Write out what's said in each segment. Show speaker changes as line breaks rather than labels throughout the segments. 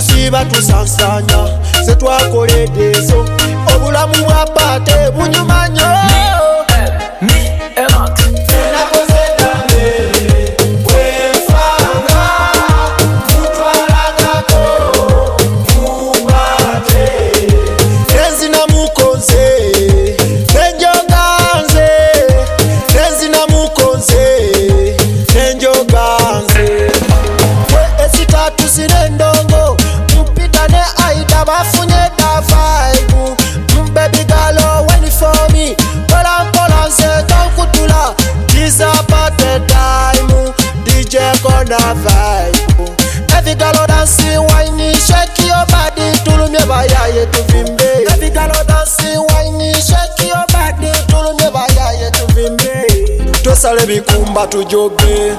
tusiba tusansanya se twakoledde ezo obulamu bwa paate bunyuma nnyo. Tusinendongo mpita ne aida bafunye da vibe. Baby girl wait for me kola nse tankutula kiza pate time DJ kona vibe. Every girl dance whine shake your body tulumye bayaye tuvimbe. Every girl dance whine shake your body tulumye bayaye tuvimbe. Tosale bikumba tujoge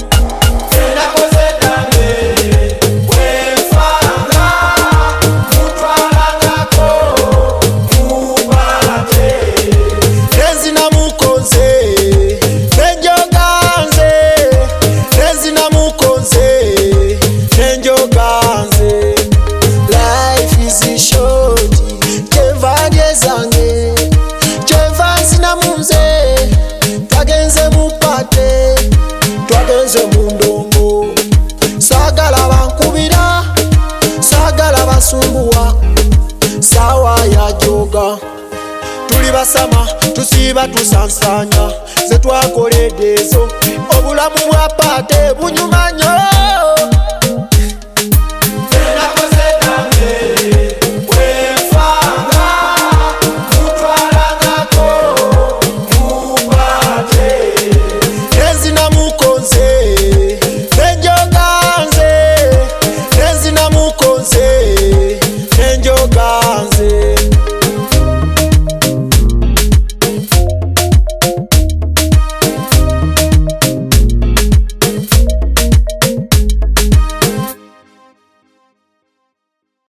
mundongo sagala bankubira sagala basumbuwa sawa ya joga tuli basama tusiba tusansanya se twakoledde ezo obulamu bwa paate bunyuma nnyo.